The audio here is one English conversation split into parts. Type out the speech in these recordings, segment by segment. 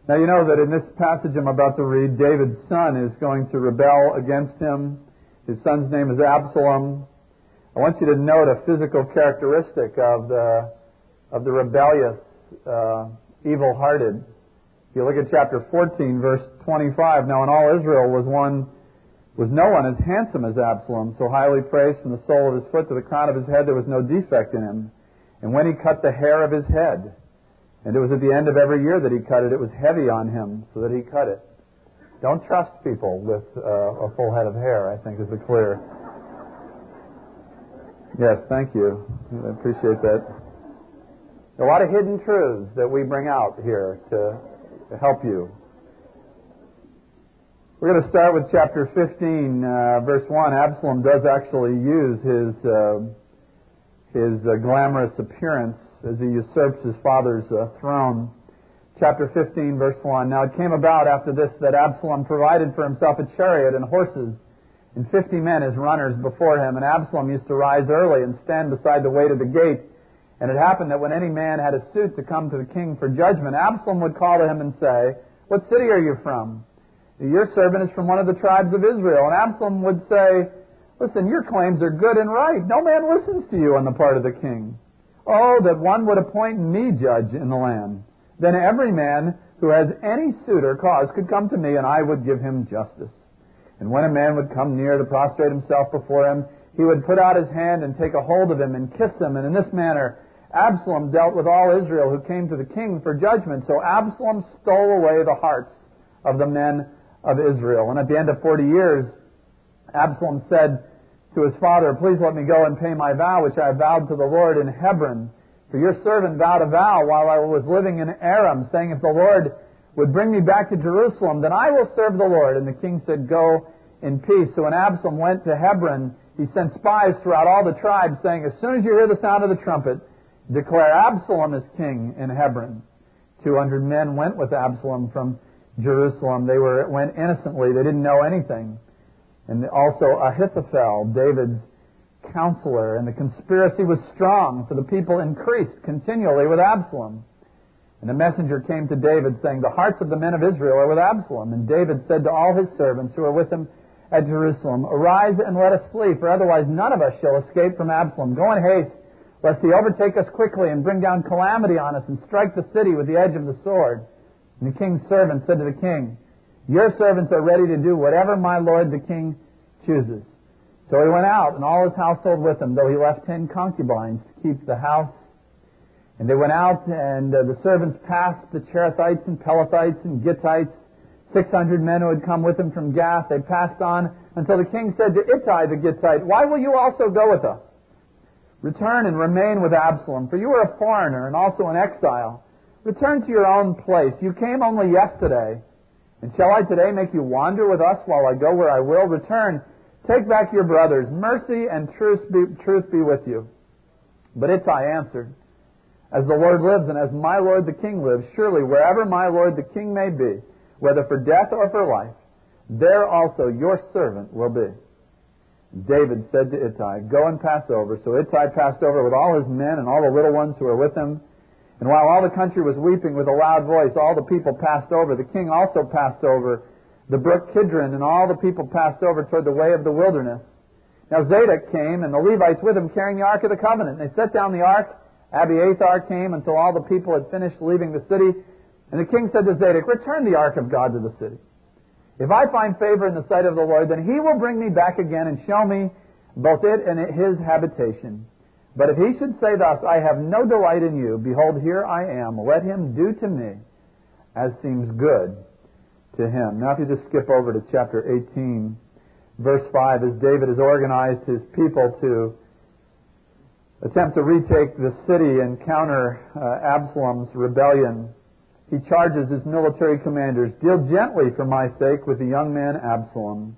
Now you know that in this passage I'm about to read, David's son is going to rebel against him. His son's name is Absalom. I want you to note a physical characteristic of the rebellious, evil-hearted. If you look at chapter 14, verse 25, now in all Israel was no one as handsome as Absalom, so highly praised from the sole of his foot to the crown of his head, there was no defect in him. And when he cut the hair of his head, and it was at the end of every year that he cut it, it was heavy on him, so that he cut it. Don't trust people with a full head of hair, I think is the clear. Yes, thank you. I appreciate that. A lot of hidden truths that we bring out here to help you. We're going to start with chapter 15, verse 1. Absalom does actually use his glamorous appearance as he usurps his father's throne. Chapter 15, verse 1. Now it came about after this that Absalom provided for himself a chariot and horses, and 50 men as runners before him. And Absalom used to rise early and stand beside the way to the gate. And it happened that when any man had a suit to come to the king for judgment, Absalom would call to him and say, "What city are you from?" "Your servant is from one of the tribes of Israel." And Absalom would say, "Listen, your claims are good and right. No man listens to you on the part of the king. Oh, that one would appoint me judge in the land. Then every man who has any suit or cause could come to me, and I would give him justice." And when a man would come near to prostrate himself before him, he would put out his hand and take a hold of him and kiss him. And in this manner Absalom dealt with all Israel who came to the king for judgment. So Absalom stole away the hearts of the men of Israel. And at the end of 40 years, Absalom said to his father, "Please let me go and pay my vow, which I vowed to the Lord in Hebron. For your servant vowed a vow while I was living in Aram, saying, if the Lord would bring me back to Jerusalem, then I will serve the Lord." And the king said, "Go in peace." So when Absalom went to Hebron, he sent spies throughout all the tribes, saying, "As soon as you hear the sound of the trumpet, declare Absalom is king in Hebron." 200 men went with Absalom from Jerusalem. They went innocently. They didn't know anything. And also Ahithophel, David's counselor. And the conspiracy was strong, for the people increased continually with Absalom. And a messenger came to David, saying, "The hearts of the men of Israel are with Absalom." And David said to all his servants who were with him at Jerusalem, "Arise and let us flee, for otherwise none of us shall escape from Absalom. Go in haste, lest he overtake us quickly and bring down calamity on us and strike the city with the edge of the sword." And the king's servant said to the king, "Your servants are ready to do whatever my lord the king chooses." So he went out, and all his household with him, though he left 10 concubines to keep the house. And they went out, and the servants passed the Cherethites and Pelethites and Gittites, 600 men who had come with him from Gath. They passed on until the king said to Ittai the Gittite, "Why will you also go with us? Return and remain with Absalom, for you are a foreigner and also an exile. Return to your own place. You came only yesterday. And shall I today make you wander with us while I go where I will? Return, take back your brothers. Mercy and truth be with you." But Ittai answered, "As the Lord lives and as my lord the king lives, surely wherever my lord the king may be, whether for death or for life, there also your servant will be." David said to Ittai, "Go and pass over." So Ittai passed over with all his men and all the little ones who were with him. And while all the country was weeping with a loud voice, all the people passed over. The king also passed over the brook Kidron, and all the people passed over toward the way of the wilderness. Now Zadok came, and the Levites with him, carrying the Ark of the Covenant. They set down the Ark. Abiathar came until all the people had finished leaving the city. And the king said to Zadok, "Return the Ark of God to the city. If I find favor in the sight of the Lord, then he will bring me back again and show me both it and his habitation. But if he should say thus, I have no delight in you, behold, here I am. Let him do to me as seems good to him." Now if you just skip over to chapter 18, verse 5, as David has organized his people to attempt to retake the city and counter Absalom's rebellion, he charges his military commanders, "Deal gently for my sake with the young man Absalom."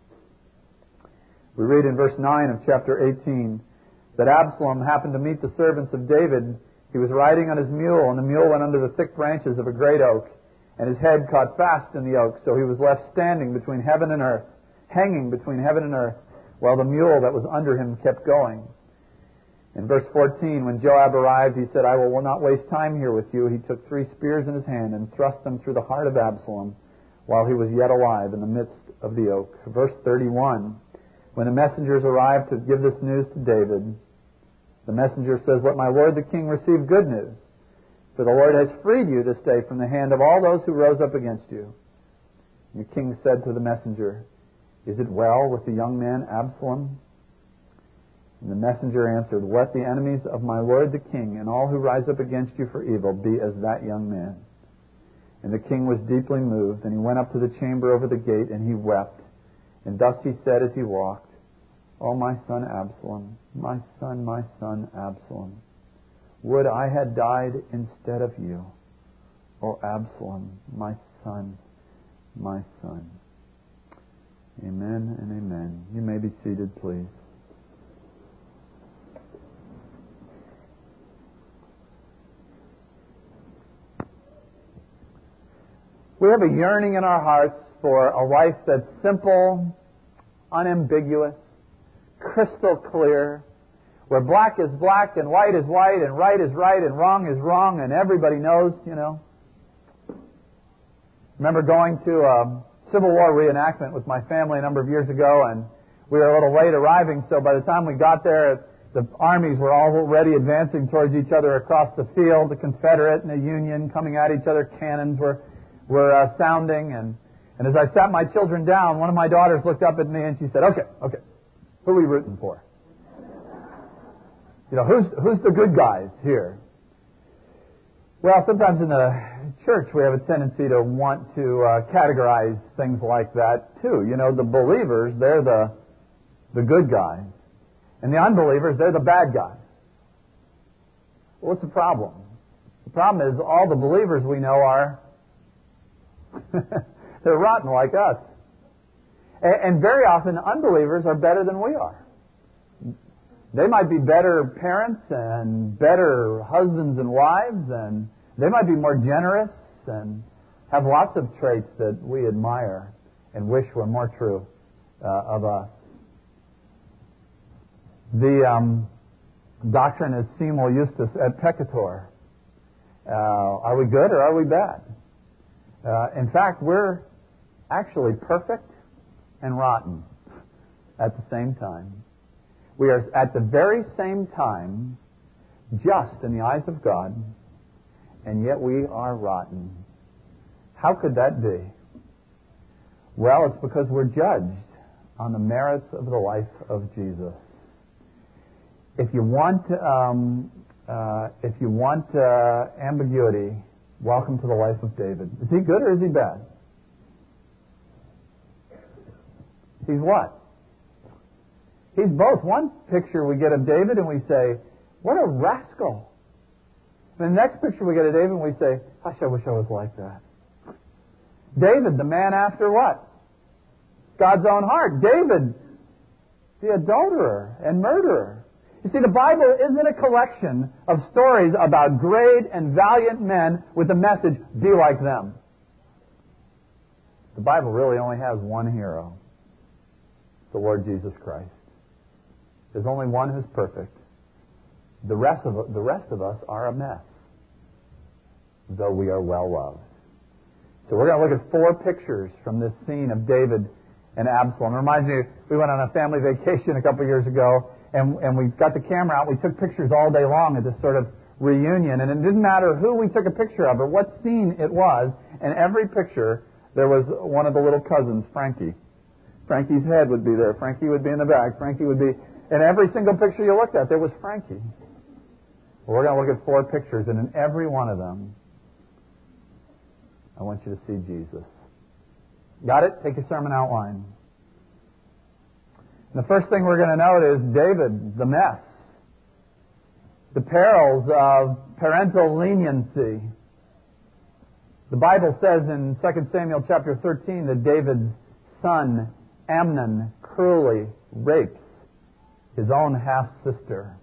We read in verse 9 of chapter 18 that Absalom happened to meet the servants of David. He was riding on his mule, and the mule went under the thick branches of a great oak, and his head caught fast in the oak, so he was left standing between heaven and earth, hanging between heaven and earth, while the mule that was under him kept going. In verse 14, when Joab arrived, he said, I will not waste time here with you. He took 3 spears in his hand and thrust them through the heart of Absalom while he was yet alive in the midst of the oak. Verse 31, when the messengers arrived to give this news to David, the messenger says, let my lord the king receive good news, for the Lord has freed you this day from the hand of all those who rose up against you. And the king said to the messenger, is it well with the young man Absalom? And the messenger answered, let the enemies of my lord the king and all who rise up against you for evil be as that young man. And the king was deeply moved, and he went up to the chamber over the gate, and he wept. And thus he said as he walked, O my son Absalom, my son Absalom, would I had died instead of you. O Absalom, my son, my son. Amen and amen. You may be seated, please. We have a yearning in our hearts for a life that's simple, unambiguous, crystal clear, where black is black and white is white and right is right and wrong is wrong and everybody knows, you know. Remember going to a Civil War reenactment with my family a number of years ago, and we were a little late arriving, so by the time we got there, the armies were already advancing towards each other across the field, the Confederate and the Union coming at each other, cannons were sounding, and as I sat my children down, one of my daughters looked up at me and she said, okay, who are we rooting for? You know, who's the good guys here? Well, sometimes in the church we have a tendency to want to categorize things like that too. You know, the believers, they're the good guys, and the unbelievers, they're the bad guys. Well, what's the problem? The problem is all the believers we know are they're rotten like us. And very often unbelievers are better than we are. They might be better parents and better husbands and wives, and they might be more generous and have lots of traits that we admire and wish were more true of us. The doctrine is simul justus et peccator. Are we good or are we bad? In fact, we're actually perfect and rotten at the same time. We are at the very same time just in the eyes of God, and yet we are rotten. How could that be? Well, it's because we're judged on the merits of the life of Jesus. If you want ambiguity, welcome to the life of David. Is he good or is he bad? He's what? He's both. One picture we get of David and we say, what a rascal. And the next picture we get of David and we say, gosh, I wish I was like that. David, the man after what? God's own heart. David, the adulterer and murderer. You see, the Bible isn't a collection of stories about great and valiant men with the message, be like them. The Bible really only has one hero, the Lord Jesus Christ. There's only one who's perfect. The rest of us are a mess, though we are well loved. So we're going to look at 4 pictures from this scene of David and Absalom. It reminds me, we went on a family vacation a couple years ago, and we got the camera out. We took pictures all day long at this sort of reunion, and it didn't matter who we took a picture of or what scene it was. In every picture, there was one of the little cousins, Frankie. Frankie's head would be there. Frankie would be in the back. Frankie would be... In every single picture you looked at, there was Frankie. Well, we're going to look at 4 pictures, and in every one of them, I want you to see Jesus. Got it? Take your sermon outline. And the first thing we're going to note is David, the mess. The perils of parental leniency. The Bible says in 2 Samuel chapter 13 that David's son, Amnon, cruelly rapes his own half-sister.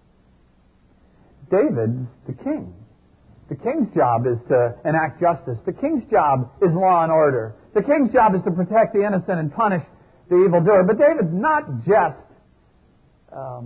David's the king. The king's job is to enact justice. The king's job is law and order. The king's job is to protect the innocent and punish the evildoer. But David's not just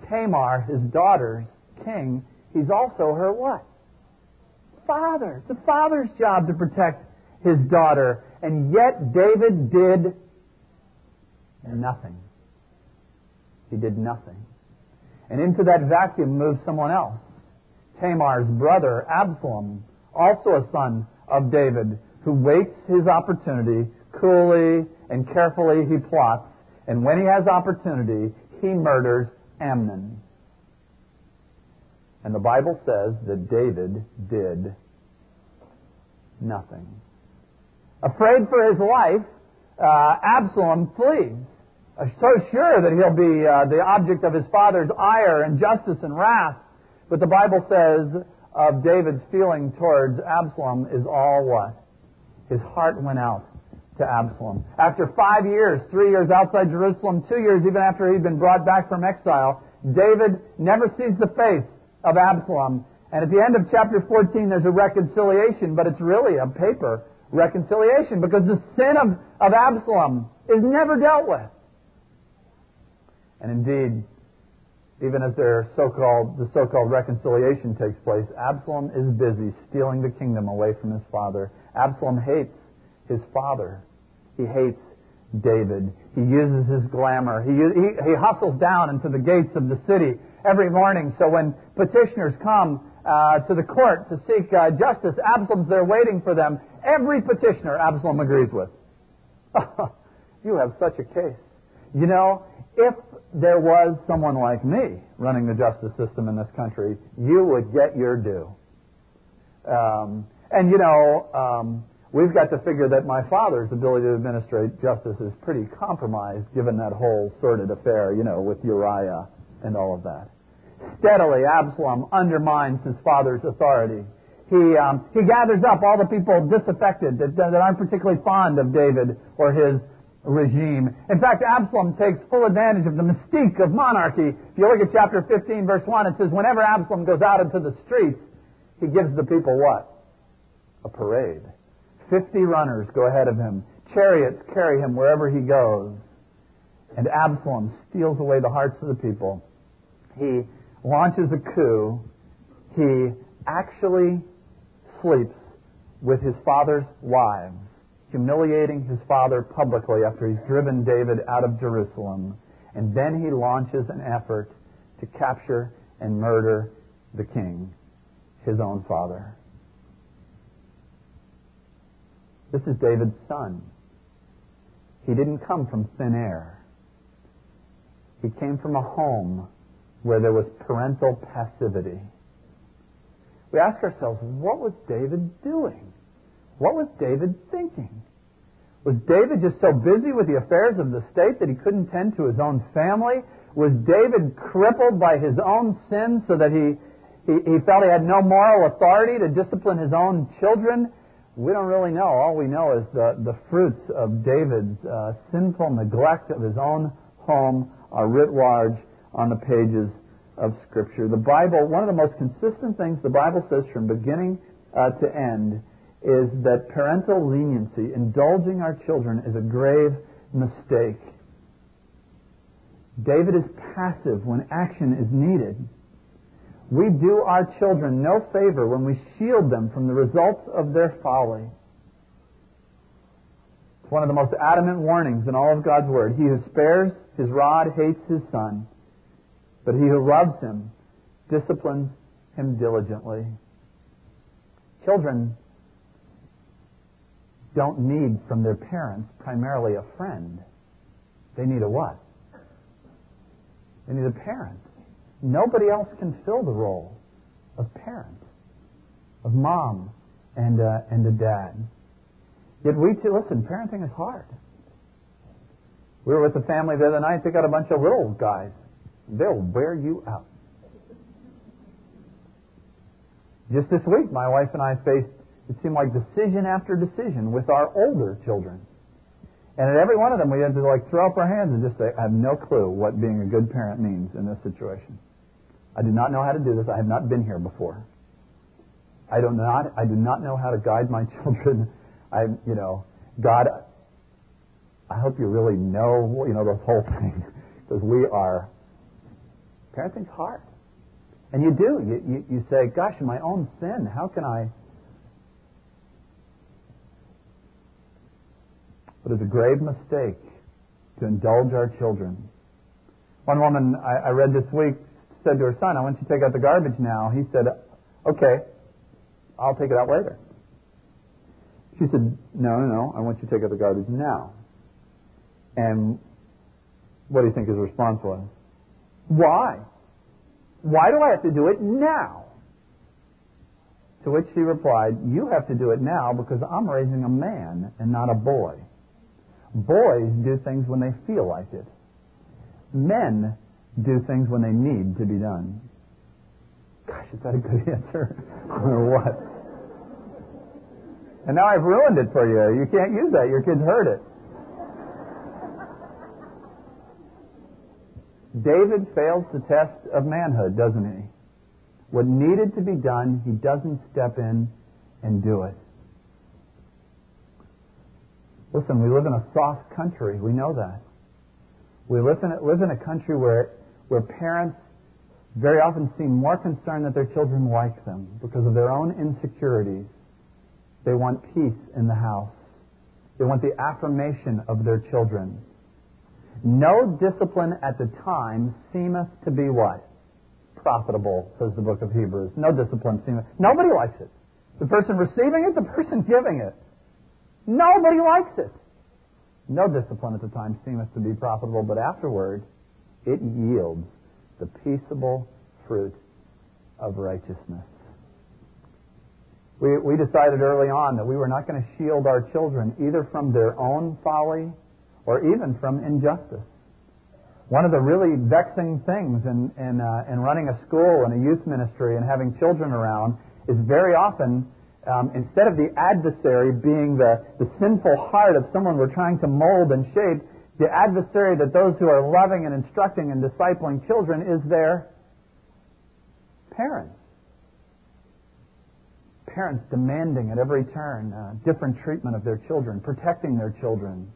Tamar, his daughter's king, he's also her what? Father. It's a father's job to protect his daughter. And yet David did nothing. He did nothing. And into that vacuum moved someone else. Tamar's brother, Absalom, also a son of David, who waits his opportunity, coolly and carefully he plots, and when he has opportunity, he murders Amnon. And the Bible says that David did nothing. Afraid for his life, Absalom flees. So sure that he'll be the object of his father's ire and justice and wrath. But the Bible says of David's feeling towards Absalom is all what? His heart went out to Absalom. After 5 years, 3 years outside Jerusalem, 2 years even after he'd been brought back from exile, David never sees the face of Absalom. And at the end of chapter 14, there's a reconciliation, but it's really a paper reconciliation because the sin of Absalom is never dealt with. And indeed, even as the so-called reconciliation takes place, Absalom is busy stealing the kingdom away from his father. Absalom hates his father. He hates David. He uses his glamour. He hustles down into the gates of the city every morning. So when petitioners come to the court to seek justice, Absalom's there waiting for them. Every petitioner Absalom agrees with. You have such a case. You know, if there was someone like me running the justice system in this country, you would get your due. We've got to figure that my father's ability to administrate justice is pretty compromised given that whole sordid affair, with Uriah and all of that. Steadily, Absalom undermines his father's authority. He gathers up all the people disaffected that aren't particularly fond of David or his regime. In fact, Absalom takes full advantage of the mystique of monarchy. If you look at chapter 15, verse 1, it says, whenever Absalom goes out into the streets, he gives the people what? A parade. 50 runners go ahead of him. Chariots carry him wherever he goes. And Absalom steals away the hearts of the people. He launches a coup. He actually sleeps with his father's wives, humiliating his father publicly after he's driven David out of Jerusalem. And then he launches an effort to capture and murder the king, his own father. This is David's son. He didn't come from thin air. He came from a home where there was parental passivity. We ask ourselves, what was David doing? What was David thinking? Was David just so busy with the affairs of the state that he couldn't tend to his own family? Was David crippled by his own sins so that he felt he had no moral authority to discipline his own children? We don't really know. All we know is the fruits of David's sinful neglect of his own home are writ large on the pages of Scripture. The Bible, one of the most consistent things the Bible says from beginning to end is that parental leniency, indulging our children, is a grave mistake. David is passive when action is needed. We do our children no favor when we shield them from the results of their folly. It's one of the most adamant warnings in all of God's Word. He who spares his rod hates his son, but he who loves him disciplines him diligently. Children don't need from their parents primarily a friend. They need a what? They need a parent. Nobody else can fill the role of parent, of mom and a dad. Yet we too, listen, parenting is hard. We were with a family the other night. They got a bunch of little guys. They'll wear you out. Just this week, my wife and I faced, it seemed like decision after decision with our older children. And at every one of them, we had to throw up our hands and just say, I have no clue what being a good parent means in this situation. I do not know how to do this. I have not been here before. I do not know how to guide my children. God, I hope you really know this whole thing, because we are Parenting's hard. And you do. You say, gosh, in my own sin, how can I... But it's a grave mistake to indulge our children. One woman I read this week said to her son, I want you to take out the garbage now. He said, okay, I'll take it out later. She said, no, I want you to take out the garbage now. And what do you think his response was? Why? Why do I have to do it now? To which she replied, you have to do it now because I'm raising a man and not a boy. Boys do things when they feel like it. Men do things when they need to be done. Gosh, is that a good answer? Or what? And now I've ruined it for you. You can't use that. Your kids heard it. David fails the test of manhood, doesn't he? What needed to be done, he doesn't step in and do it. Listen, we live in a soft country. We know that. We live in a country where parents very often seem more concerned that their children like them because of their own insecurities. They want peace in the house. They want the affirmation of their children. No discipline at the time seemeth to be what? Profitable, says the book of Hebrews. No discipline seemeth. Nobody likes it. The person receiving it, the person giving it. Nobody likes it. No discipline at the time seemeth to be profitable, but afterward it yields the peaceable fruit of righteousness. We decided early on that we were not going to shield our children either from their own folly or even from injustice. One of the really vexing things in running a school and a youth ministry and having children around is very often, instead of the adversary being the sinful heart of someone we're trying to mold and shape, the adversary that those who are loving and instructing and discipling children is their parents. Parents demanding at every turn different treatment of their children, protecting their children.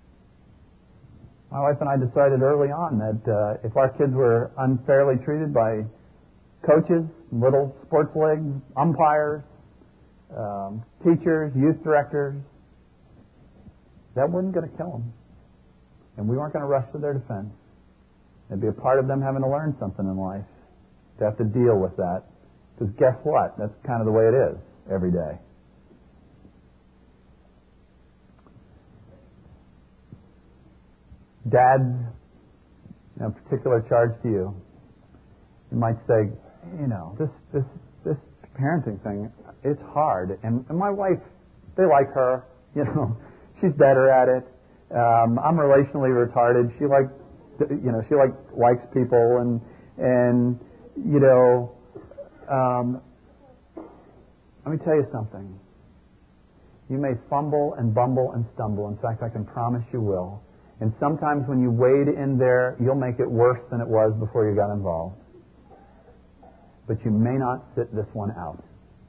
My wife and I decided early on that if our kids were unfairly treated by coaches, little sports leagues, umpires, teachers, youth directors, that wasn't going to kill them. And we weren't going to rush to their defense. It'd be a part of them having to learn something in life, to have to deal with that. Because guess what? That's kind of the way it is every day. Dads, a particular charge to you. You might say, this parenting thing, it's hard. And my wife, they like her. She's better at it. I'm relationally retarded. She likes people let me tell you something. You may fumble and bumble and stumble. In fact, I can promise you will. And sometimes when you wade in there, you'll make it worse than it was before you got involved. But you may not sit this one out.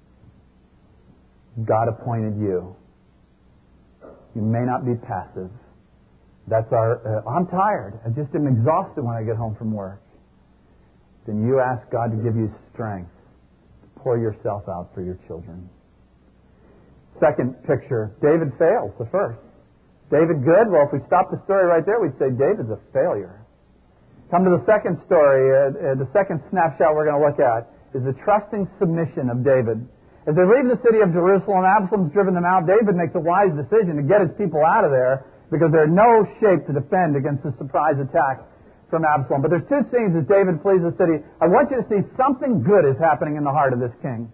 God appointed you. You may not be passive. That's I'm tired. I just am exhausted when I get home from work. Then you ask God to give you strength to pour yourself out for your children. Second picture, David fails the first. David good? Well, if we stop the story right there, we'd say David's a failure. Come to the second story. The second snapshot we're going to look at is the trusting submission of David. As they leave the city of Jerusalem, Absalom's driven them out. David makes a wise decision to get his people out of there because they're in no shape to defend against the surprise attack from Absalom. But there's two scenes as David flees the city. I want you to see something good is happening in the heart of this king.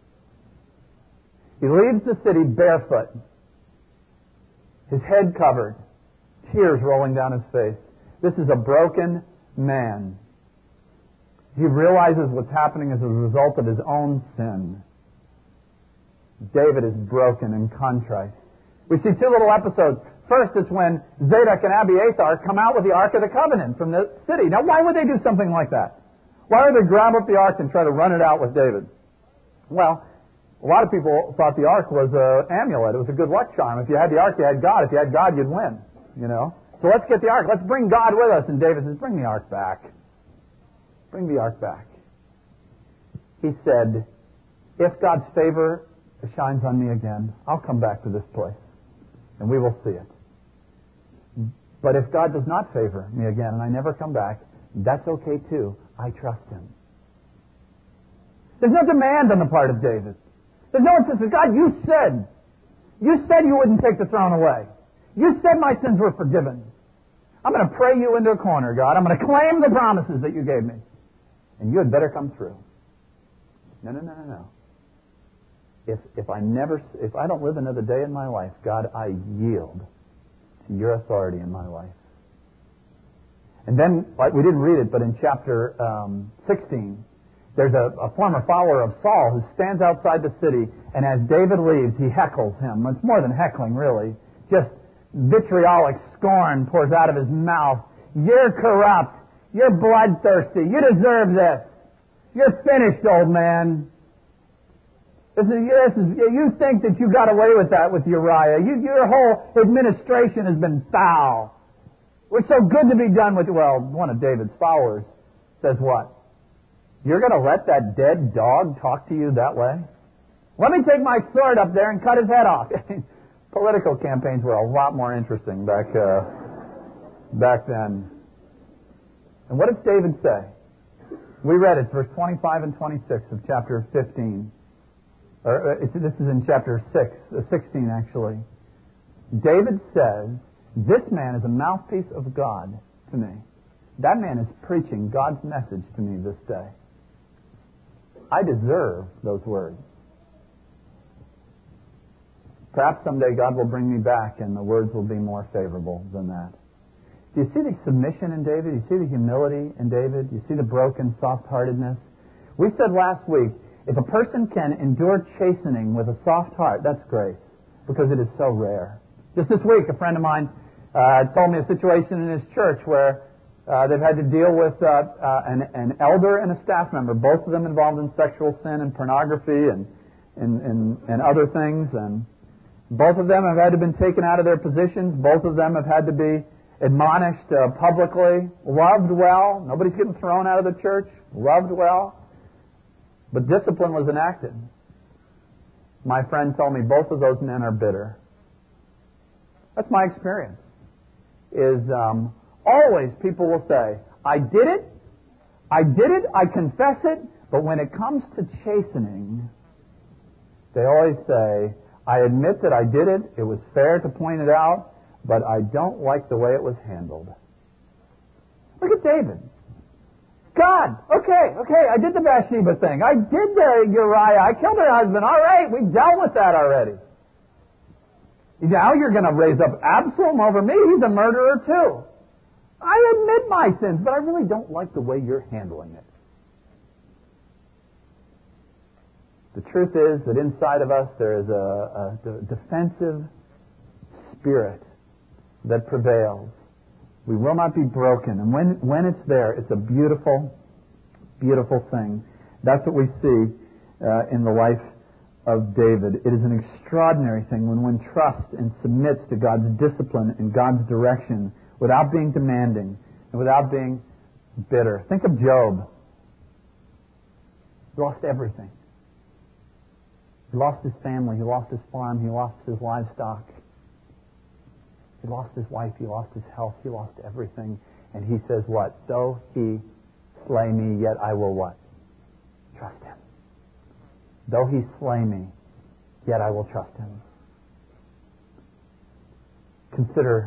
He leaves the city barefoot, his head covered, tears rolling down his face. This is a broken man. He realizes what's happening as a result of his own sin. David is broken and contrite. We see two little episodes. First, it's when Zadok and Abiathar come out with the Ark of the Covenant from the city. Now, why would they do something like that? Why would they grab up the Ark and try to run it out with David? Well, a lot of people thought the Ark was an amulet. It was a good luck charm. If you had the Ark, you had God. If you had God, you'd win. So let's get the Ark. Let's bring God with us. And David says, bring the Ark back. bring the ark back. He said, if God's favor shines on me again, I'll come back to this place, and we will see it. But if God does not favor me again, and I never come back, that's okay too. I trust Him. There's no demand on the part of David. There's no insistence. God, you said you wouldn't take the throne away. You said my sins were forgiven. I'm going to pray you into a corner, God. I'm going to claim the promises that you gave me. And you had better come through. No. If I don't live another day in my life, God, I yield to your authority in my life. And then, we didn't read it, but in chapter 16, there's a former follower of Saul who stands outside the city, and as David leaves, he heckles him. It's more than heckling, really. Just vitriolic scorn pours out of his mouth. You're corrupt. You're bloodthirsty. You deserve this. You're finished, old man. You think that you got away with that with Uriah. Your whole administration has been foul. We're so good to be done with. Well, one of David's followers says what? You're going to let that dead dog talk to you that way? Let me take my sword up there and cut his head off. Political campaigns were a lot more interesting back then. And what does David say? We read it, verse 25 and 26 of chapter 15. This is in chapter 16 actually. David says, this man is a mouthpiece of God to me. That man is preaching God's message to me this day. I deserve those words. Perhaps someday God will bring me back and the words will be more favorable than that. Do you see the submission in David? Do you see the humility in David? Do you see the broken soft-heartedness? We said last week, if a person can endure chastening with a soft heart, that's grace, because it is so rare. Just this week, a friend of mine told me a situation in his church where they've had to deal with an elder and a staff member, both of them involved in sexual sin and pornography and other things, and both of them have had to be taken out of their positions. Both of them have had to be admonished publicly, loved well. Nobody's getting thrown out of the church, loved well. But discipline was enacted. My friend told me both of those men are bitter. That's my experience. Always people will say, I did it, I confess it, but when it comes to chastening, they always say, I admit that I did it was fair to point it out, but I don't like the way it was handled. Look at David. God, okay, I did the Bathsheba thing. I did the Uriah. I killed her husband. All right, we dealt with that already. Now you're going to raise up Absalom over me. He's a murderer too. I admit my sins, but I really don't like the way you're handling it. The truth is that inside of us there is a defensive spirit that prevails. We will not be broken. And when it's there, it's a beautiful, beautiful thing. That's what we see in the life of David. It is an extraordinary thing when one trusts and submits to God's discipline and God's direction without being demanding and without being bitter. Think of Job. He lost everything. He lost his family. He lost his farm. He lost his livestock. He lost his wife. He lost his health. He lost everything. And he says what? Though he slay me, yet I will what? Trust him. Though he slay me, yet I will trust him. Consider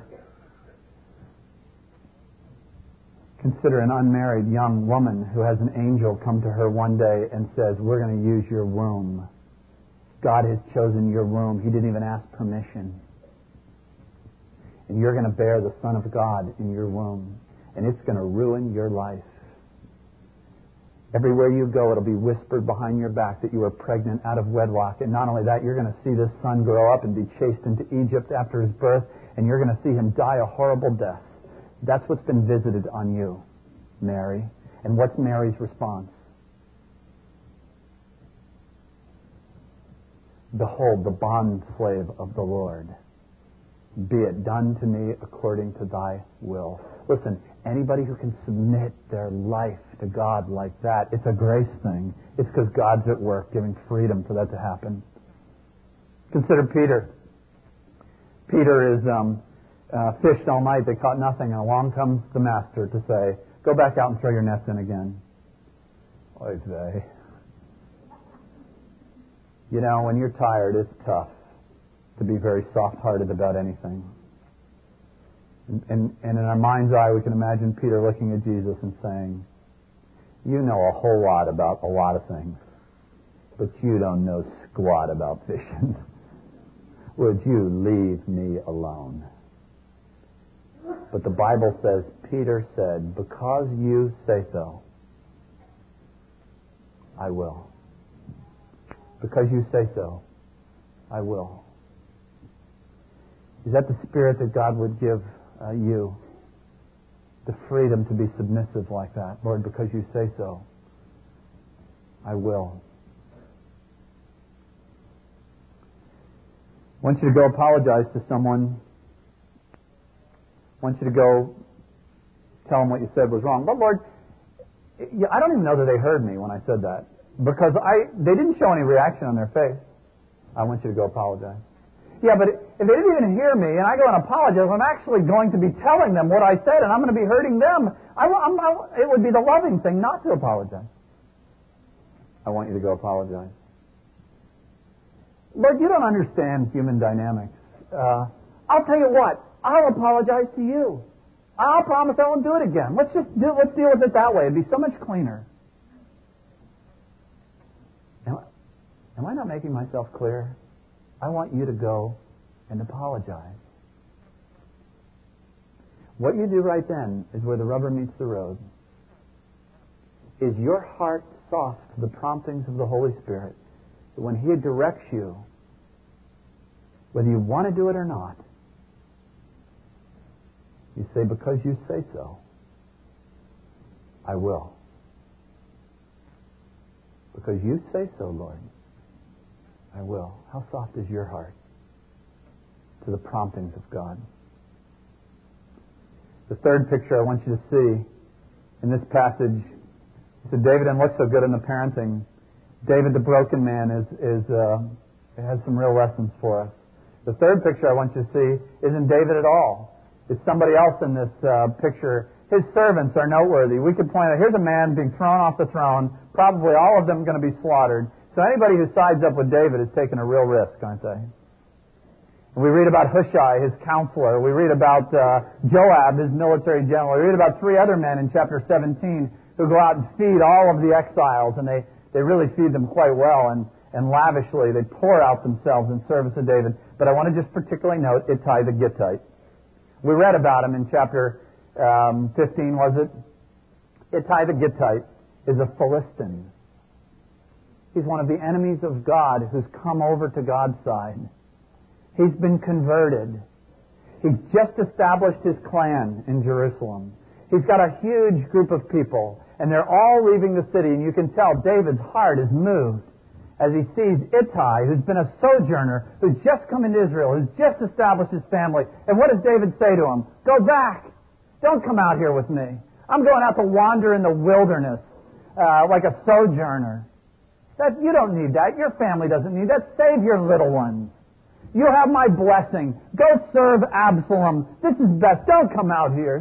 an unmarried young woman who has an angel come to her one day and says, we're going to use your womb. God has chosen your womb. He didn't even ask permission. And you're going to bear the Son of God in your womb. And it's going to ruin your life. Everywhere you go, it'll be whispered behind your back that you were pregnant out of wedlock. And not only that, you're going to see this son grow up and be chased into Egypt after his birth. And you're going to see him die a horrible death. That's what's been visited on you, Mary. And what's Mary's response? Behold, the bondslave of the Lord. be it done to me according to thy will. Listen, anybody who can submit their life to God like that, it's a grace thing. It's because God's at work giving freedom for that to happen. Consider Peter. Peter is fished all night. They caught nothing, and along comes the master to say, go back out and throw your nets in again. Oy vey. You know, when you're tired, it's tough to be very soft-hearted about anything. And in our mind's eye, we can imagine Peter looking at Jesus and saying, you know a whole lot about a lot of things, but you don't know squat about fishing. Would you leave me alone? But the Bible says, Peter said, because you say so, I will. Because you say so, I will. Is that the spirit that God would give you? The freedom to be submissive like that. Lord, because you say so, I will. I want you to go apologize to someone. I want you to go tell them what you said was wrong. But Lord, I don't even know that they heard me when I said that. Because they didn't show any reaction on their face. I want you to go apologize. Yeah, but if they didn't even hear me and I go and apologize, I'm actually going to be telling them what I said and I'm going to be hurting them. It would be the loving thing not to apologize. I want you to go apologize. Lord, you don't understand human dynamics. I'll tell you what. I'll apologize to you. I'll promise I won't do it again. Let's deal with it that way. It'd be so much cleaner. Am I not making myself clear? I want you to go and apologize. What you do right then is where the rubber meets the road. Is your heart soft to the promptings of the Holy Spirit? That when He directs you, whether you want to do it or not, you say, because you say so, I will. Because you say so, Lord, I will. How soft is your heart to the promptings of God? The third picture I want you to see in this passage, he said, David didn't look so good in the parenting. David, the broken man, has some real lessons for us. The third picture I want you to see isn't David at all. It's somebody else in this picture. His servants are noteworthy. We could point out, here's a man being thrown off the throne, probably all of them going to be slaughtered. So anybody who sides up with David is taking a real risk, aren't they? And we read about Hushai, his counselor. We read about Joab, his military general. We read about 3 other men in chapter 17 who go out and feed all of the exiles, and they really feed them quite well and lavishly. They pour out themselves in service of David. But I want to just particularly note Ittai the Gittite. We read about him in chapter 15, was it? Ittai the Gittite is a Philistine. He's one of the enemies of God who's come over to God's side. He's been converted. He's just established his clan in Jerusalem. He's got a huge group of people, and they're all leaving the city, and you can tell David's heart is moved as he sees Ittai, who's been a sojourner, who's just come into Israel, who's just established his family. And what does David say to him? Go back. Don't come out here with me. I'm going out to wander in the wilderness like a sojourner. You don't need that. Your family doesn't need that. Save your little ones. You have my blessing. Go serve Absalom. This is best. Don't come out here.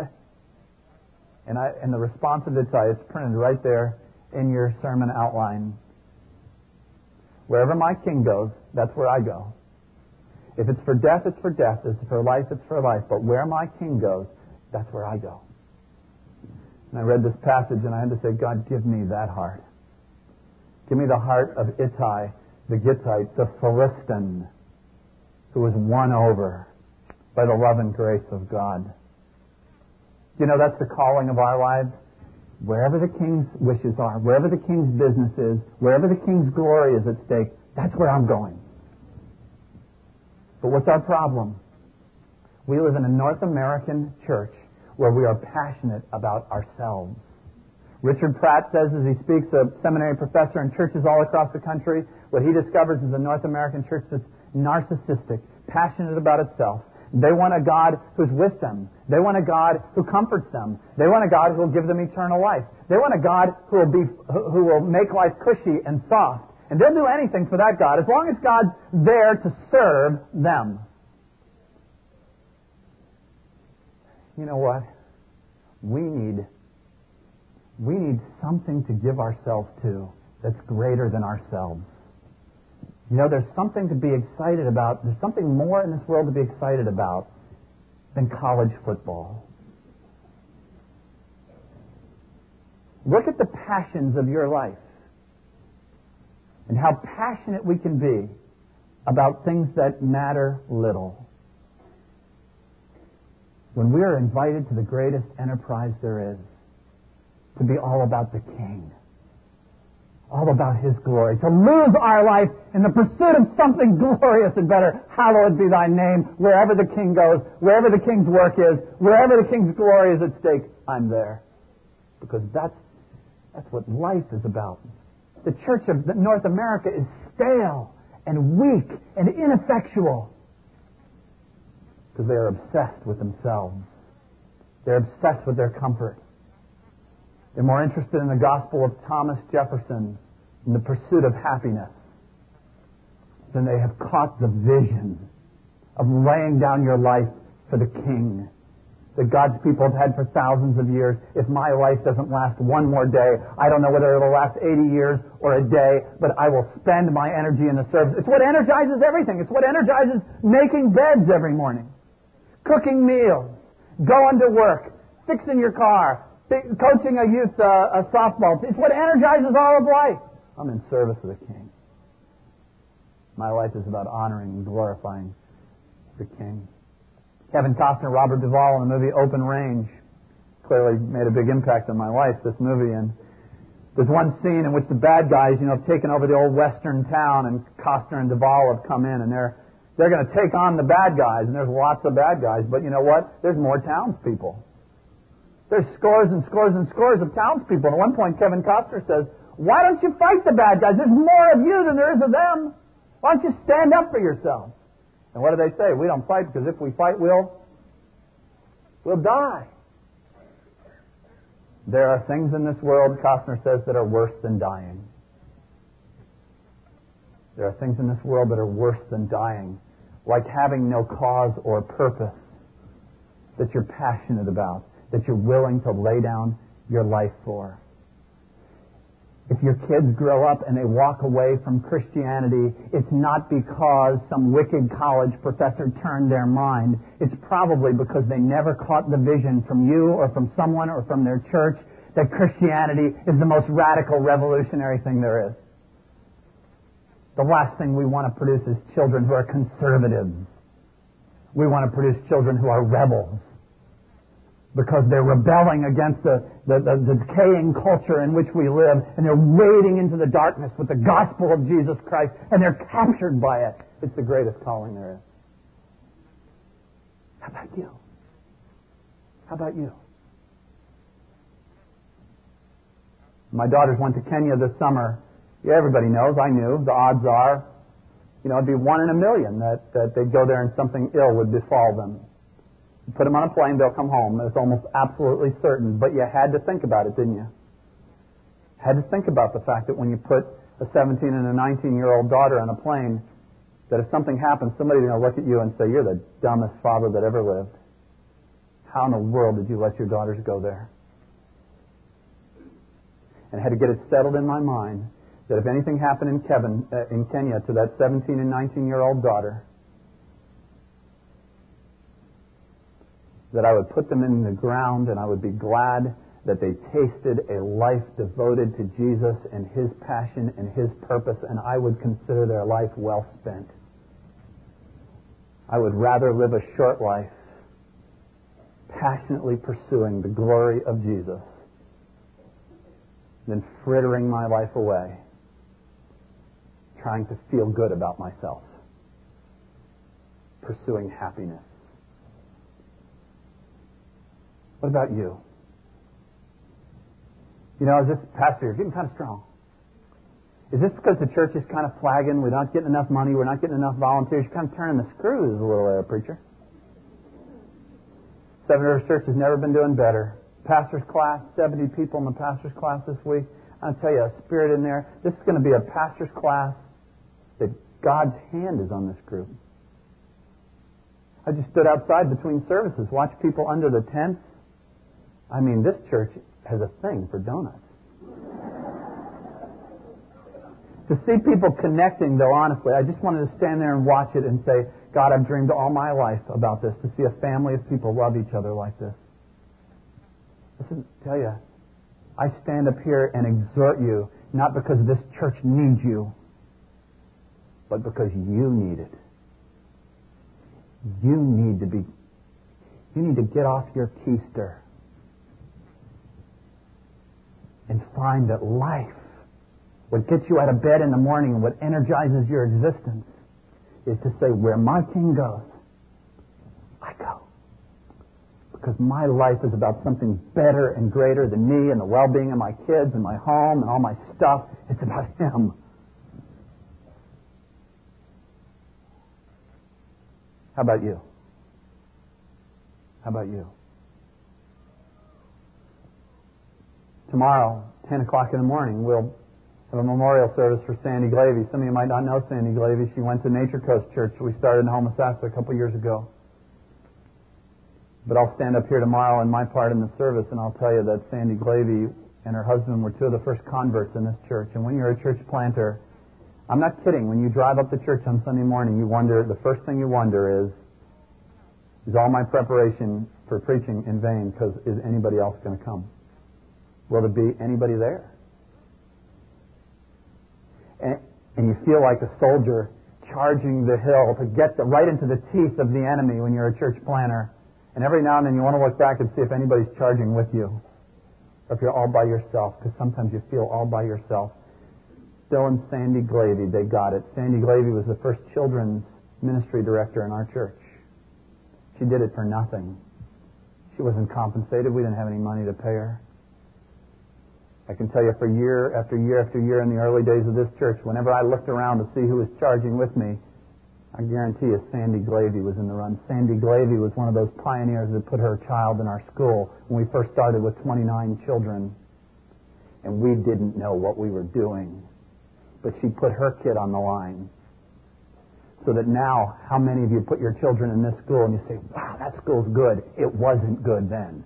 And the response of Ittai is printed right there in your sermon outline. Wherever my king goes, that's where I go. If it's for death, it's for death. If it's for life, it's for life. But where my king goes, that's where I go. And I read this passage and I had to say, God, give me that heart. Give me the heart of Ittai, the Gittite, the Philistine, who was won over by the love and grace of God. You know, that's the calling of our lives. Wherever the king's wishes are, wherever the king's business is, wherever the king's glory is at stake, that's where I'm going. But what's our problem? We live in a North American church where we are passionate about ourselves. Richard Pratt says, as he speaks, a seminary professor in churches all across the country, what he discovers is a North American church that's narcissistic, passionate about itself. They want a God who's with them. They want a God who comforts them. They want a God who will give them eternal life. They want a God who will make life cushy and soft. And they'll do anything for that God as long as God's there to serve them. You know what? We need something to give ourselves to that's greater than ourselves. You know, there's something to be excited about. There's something more in this world to be excited about than college football. Look at the passions of your life and how passionate we can be about things that matter little. When we are invited to the greatest enterprise there is, to be all about the King, all about His glory, to lose our life in the pursuit of something glorious and better. Hallowed be Thy name. Wherever the King goes, wherever the King's work is, wherever the King's glory is at stake, I'm there. Because that's what life is about. The Church of North America is stale and weak and ineffectual because they are obsessed with themselves. They're obsessed with their comfort. They're more interested in the gospel of Thomas Jefferson and the pursuit of happiness than they have caught the vision of laying down your life for the King that God's people have had for thousands of years. If my life doesn't last one more day, I don't know whether it'll last 80 years or a day, but I will spend my energy in the service. It's what energizes everything. It's what energizes making beds every morning, cooking meals, going to work, fixing your car, coaching a youth a softball team. It's what energizes all of life. I'm in service of the King. My life is about honoring and glorifying the King. Kevin Costner, Robert Duvall in the movie Open Range clearly made a big impact on my life, this movie. And there's one scene in which the bad guys, have taken over the old western town, and Costner and Duvall have come in, and they're going to take on the bad guys, and there's lots of bad guys. But you know what? There's more townspeople. There's scores and scores and scores of townspeople. And at one point, Kevin Costner says, "Why don't you fight the bad guys? There's more of you than there is of them. Why don't you stand up for yourself?" And what do they say? We don't fight because if we fight, we'll die. There are things in this world, Costner says, that are worse than dying. There are things in this world that are worse than dying, like having no cause or purpose that you're passionate about, that you're willing to lay down your life for. If your kids grow up and they walk away from Christianity, it's not because some wicked college professor turned their mind. It's probably because they never caught the vision from you or from someone or from their church that Christianity is the most radical, revolutionary thing there is. The last thing we want to produce is children who are conservatives. We want to produce children who are rebels, because they're rebelling against the decaying culture in which we live, and they're wading into the darkness with the gospel of Jesus Christ, and they're captured by it. It's the greatest calling there is. How about you? How about you? My daughters went to Kenya this summer. Yeah, everybody knows, I knew, the odds are, it'd be 1 in a million that they'd go there and something ill would befall them. You put them on a plane, they'll come home. It's almost absolutely certain. But you had to think about it, didn't you? Had to think about the fact that when you put a 17 and a 19-year-old daughter on a plane, that if something happens, somebody's going to look at you and say, "You're the dumbest father that ever lived. How in the world did you let your daughters go there?" And I had to get it settled in my mind that if anything happened in Kenya to that 17 and 19-year-old daughter, that I would put them in the ground and I would be glad that they tasted a life devoted to Jesus and His passion and His purpose, and I would consider their life well spent. I would rather live a short life passionately pursuing the glory of Jesus than frittering my life away trying to feel good about myself, pursuing happiness. What about you? Is this, "Pastor, you're getting kind of strong. Is this because the church is kind of flagging? We're not getting enough money. We're not getting enough volunteers. You're kind of turning the screws a little there, preacher." Seven Rivers Church has never been doing better. Pastor's class, 70 people in the pastor's class this week. I'll tell you, a spirit in there. This is going to be a pastor's class that God's hand is on this group. I just stood outside between services, watched people under the tents. I mean, this church has a thing for donuts. To see people connecting, though, honestly, I just wanted to stand there and watch it and say, God, I've dreamed all my life about this, to see a family of people love each other like this. Listen, I tell you, I stand up here and exhort you, not because this church needs you, but because you need it. You need to get off your keister and find that life, what gets you out of bed in the morning and what energizes your existence, is to say, where my King goes, I go. Because my life is about something better and greater than me and the well-being of my kids and my home and all my stuff. It's about Him. How about you? How about you? Tomorrow, 10 o'clock in the morning, we'll have a memorial service for Sandy Glavey. Some of you might not know Sandy Glavey. She went to Nature Coast Church. We started in Homosassa a couple years ago. But I'll stand up here tomorrow in my part in the service, and I'll tell you that Sandy Glavey and her husband were two of the first converts in this church. And when you're a church planter, I'm not kidding. When you drive up to church on Sunday morning, you wonder, the first thing you wonder is all my preparation for preaching in vain? Because is anybody else going to come? Will there be anybody there? And you feel like a soldier charging the hill to get right into the teeth of the enemy when you're a church planter. And every now and then you want to look back and see if anybody's charging with you. Or if you're all by yourself, because sometimes you feel all by yourself. Bill and Sandy Glavey, they got it. Sandy Glavey was the first children's ministry director in our church. She did it for nothing. She wasn't compensated. We didn't have any money to pay her. I can tell you for year after year after year in the early days of this church, whenever I looked around to see who was charging with me, I guarantee you Sandy Glavey was in the run. Sandy Glavey was one of those pioneers that put her child in our school when we first started with 29 children. And we didn't know what we were doing. But she put her kid on the line. So that now, how many of you put your children in this school and you say, wow, that school's good. It wasn't good then.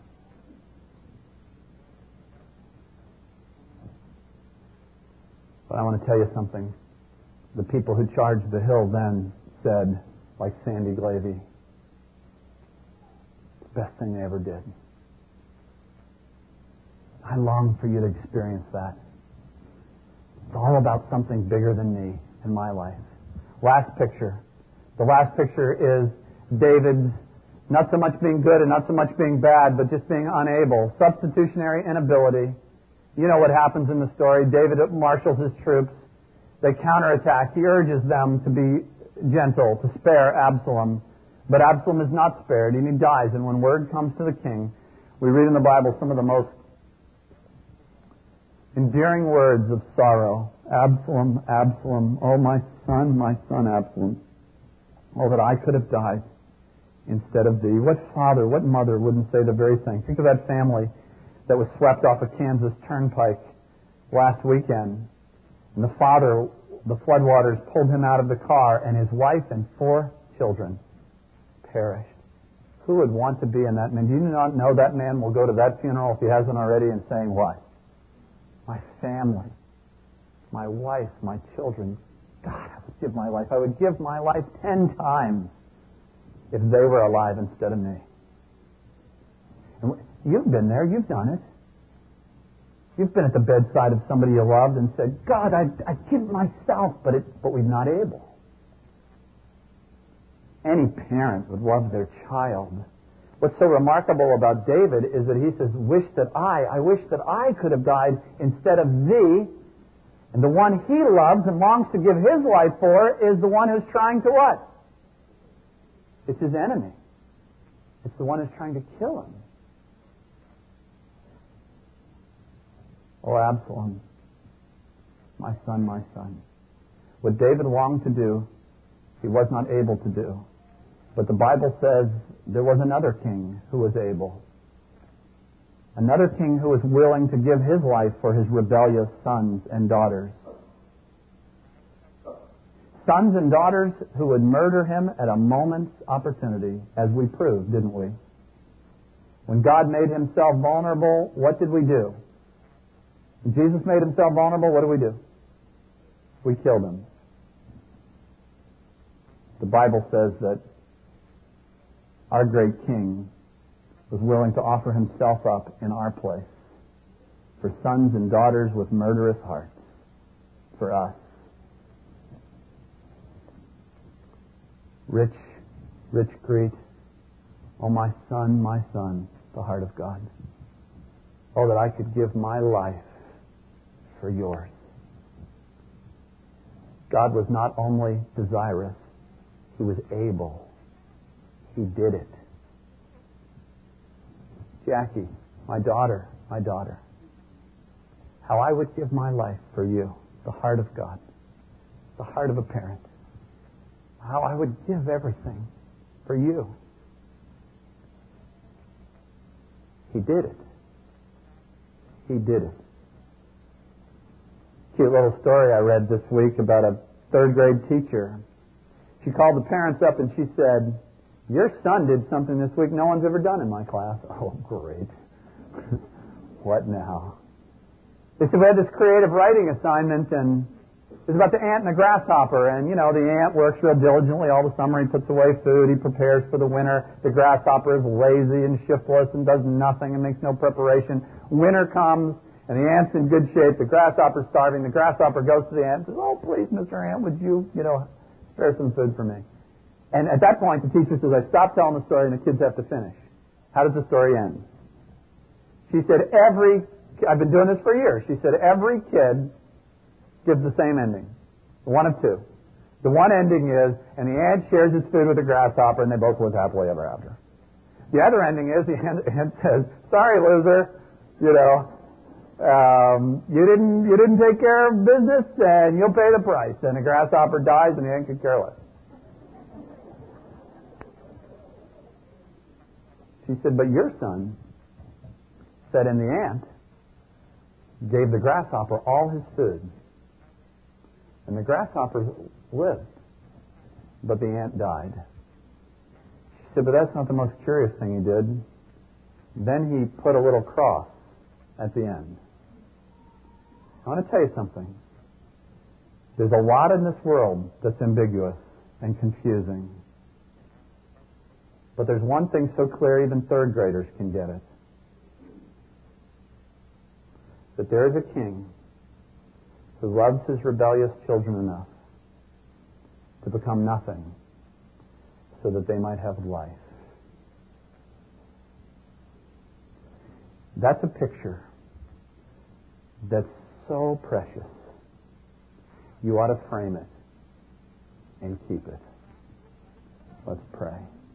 But I want to tell you something. The people who charged the hill then said, like Sandy Glavey, it's the best thing they ever did. I long for you to experience that. It's all about something bigger than me in my life. Last picture. The last picture is David's not so much being good and not so much being bad, but just being unable. Substitutionary inability. You know what happens in the story. David marshals his troops. They counterattack. He urges them to be gentle, to spare Absalom. But Absalom is not spared, and he dies. And when word comes to the king, we read in the Bible some of the most endearing words of sorrow. Absalom, Absalom, oh my son Absalom. Oh, that I could have died instead of thee. What father, what mother wouldn't say the very thing? Think of that family that was swept off a Kansas turnpike last weekend. And the father, the floodwaters pulled him out of the car, and his wife and 4 children perished. Who would want to be in that man? Do you not know that man will go to that funeral if he hasn't already and saying what? My family, my wife, my children. God, I would give my life. I would give my life 10 times if they were alive instead of me. And you've been there. You've done it. You've been at the bedside of somebody you loved and said, God, I'd give myself, but we're not able. Any parent would love their child. What's so remarkable about David is that he says, I wish that I could have died instead of thee. And the one he loves and longs to give his life for is the one who's trying to what? It's his enemy. It's the one who's trying to kill him. Oh, Absalom, my son, my son. What David longed to do, he was not able to do. But the Bible says there was another king who was able. Another king who was willing to give his life for his rebellious sons and daughters. Sons and daughters who would murder him at a moment's opportunity, as we proved, didn't we? When God made himself vulnerable, what did we do? When Jesus made himself vulnerable, what did we do? We killed him. The Bible says that our great king was willing to offer himself up in our place for sons and daughters with murderous hearts, for us. Rich, rich Crete, oh my son, the heart of God. Oh, that I could give my life for yours. God was not only desirous, he was able. He did it. Jackie, my daughter, how I would give my life for you, the heart of God, the heart of a parent. How I would give everything for you. He did it. He did it. Cute little story I read this week about a third grade teacher. She called the parents up and she said, "Your son did something this week no one's ever done in my class." Oh, great. What now? They said we had this creative writing assignment, and it's about the ant and the grasshopper. And, the ant works real diligently all the summer. He puts away food. He prepares for the winter. The grasshopper is lazy and shiftless and does nothing and makes no preparation. Winter comes, and the ant's in good shape. The grasshopper's starving. The grasshopper goes to the ant and says, "Oh, please, Mr. Ant, would you, spare some food for me?" And at that point, the teacher says, "I stop telling the story and the kids have to finish." How does the story end? She said, I've been doing this for years. She said, every kid gives the same ending. One of two. The one ending is, and the ant shares his food with the grasshopper and they both live happily ever after. The other ending is, the ant says, "Sorry, loser, you didn't take care of business and you'll pay the price." And the grasshopper dies and the ant could care less. She said, "But your son said, and the ant gave the grasshopper all his food. And the grasshopper lived, but the ant died." She said, "But that's not the most curious thing he did. Then he put a little cross at the end." I want to tell you something. There's a lot in this world that's ambiguous and confusing. But there's one thing so clear even third graders can get it. That there is a king who loves his rebellious children enough to become nothing so that they might have life. That's a picture that's so precious. You ought to frame it and keep it. Let's pray.